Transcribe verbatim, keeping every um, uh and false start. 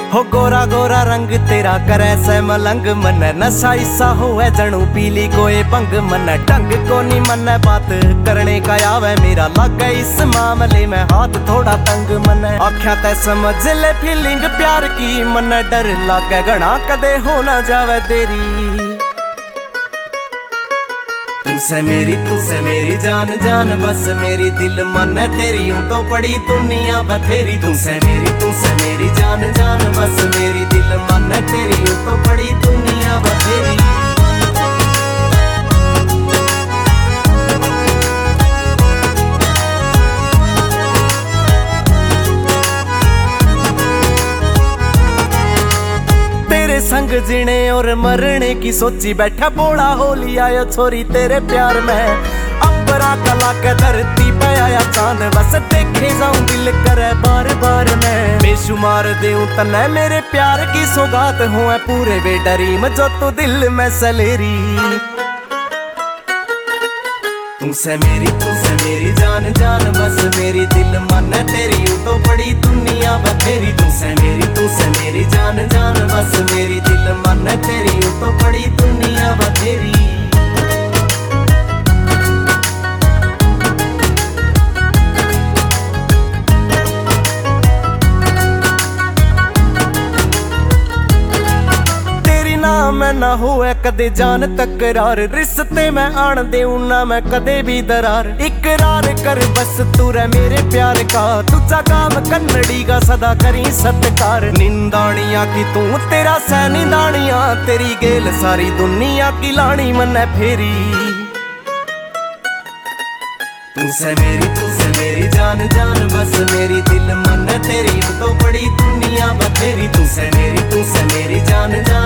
हो गोरा गोरा रंग तेरा करे से मलंग, मन नशा ईसा होए जणू पीली कोई भंग। मन ढंग को नी मन बात करने का आवे, मेरा लागे इस मामले में हाथ थोड़ा तंग। मन आख्या तै समझ ले फीलिंग प्यार की, मन डर लागे घना कदे हो ना जावे तेरी। तुमसे मेरी तुमसे मेरी जान जान बस मेरी दिल मन है तेरी, यूं तो पड़ी दुनिया बथेरी। तुमसे मेरी तुमसे मेरी जान जान बस मेरी दिल मन है तेरी, यूं तो पड़ी दुनिया बथेरी। संग जीने और मरने की सोची बैठा बोला हो लिया यो छोरी तेरे प्यार में। अंबरा कला के धरती पे आया चांद, बस देखे जाऊं दिल करे बार बार मैं। बेशुमार देऊं तने मेरे प्यार की सौगात हुए पूरे बेडरीम जो तू दिल में सलेरी। तुमसे मेरी तुमसे मेरी जान जान बस मेरी दिल मन है तेरी, यूं तो बड़ी दुनिया बथेरी। तुमसे मेरी तुमसे मेरी जान जान बस मेरी दिल मन है तेरी, यूं तो बड़ी दुनिया बथेरी। मैं ना हुए कदे जान तकरार, रिश्ते में आन देऊं ना मैं कदे भी दरार। इकरार कर बस तू रे मेरे प्यार का, तुझा काम कन्नड़ी का सदा करी सत्कार। निंदानिया की तू तेरा सैनिदानिया, तेरी गेल सारी दुनिया की लानी मन फेरी। तुमसे मेरी तुमसे मेरी जान जान बस मेरी दिल मन तेरी, तो बड़ी दुनिया बथेरी। तुमसे मेरी तुमसे मेरी जान जान